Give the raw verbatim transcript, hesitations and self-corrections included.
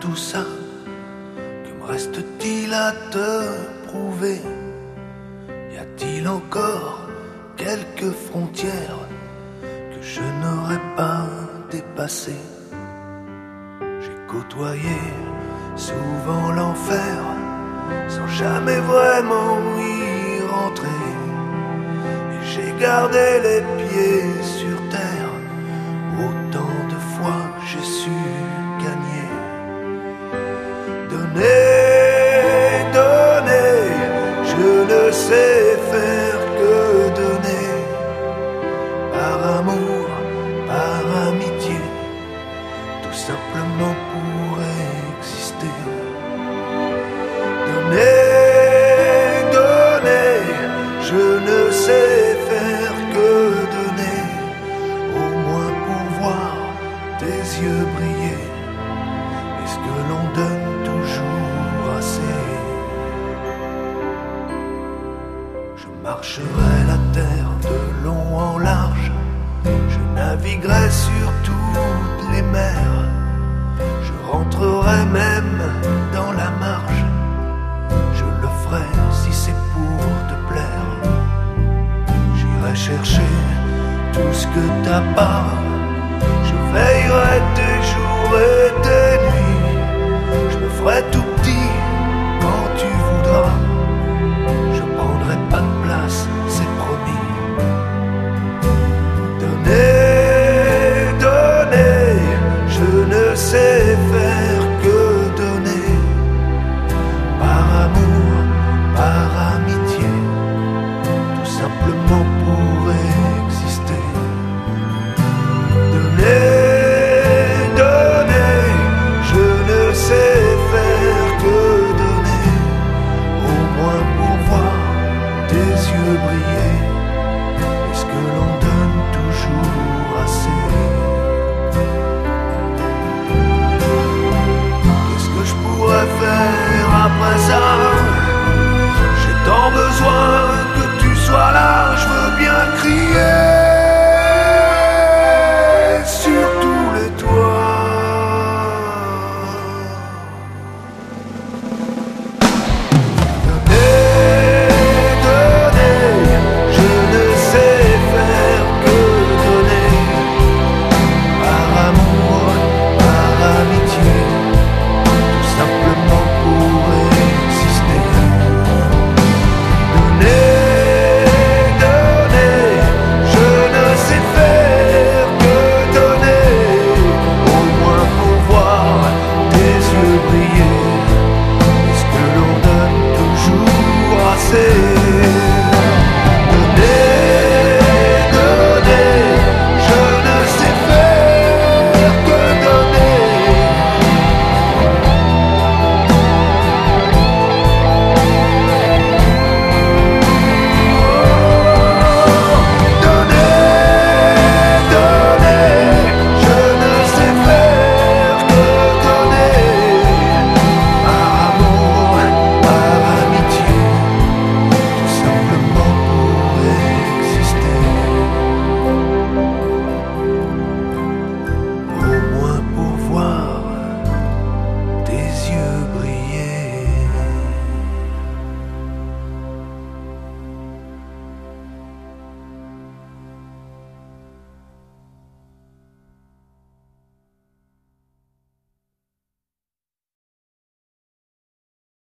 tout ça, que me reste-t-il à te prouver? Y a-t-il encore quelques frontières que je n'aurais pas dépassées? J'ai côtoyé souvent l'enfer sans jamais vraiment y rentrer, et j'ai gardé les pieds sur terre autant de fois que j'ai su gagner. Donner, donner, je ne sais faire que donner, par amour, par amitié, tout simplement pour exister. Donner, donner, je ne sais faire que donner, au moins pour voir tes yeux briller. Est-ce que l'on donne toujours assez? Je marcherai la terre de long en large, je naviguerai sur toutes les mers, je rentrerai même dans la marge, je le ferai si c'est pour te plaire. J'irai chercher tout ce que t'as pas, je veillerai tes jours et tes nuits, je me ferai tout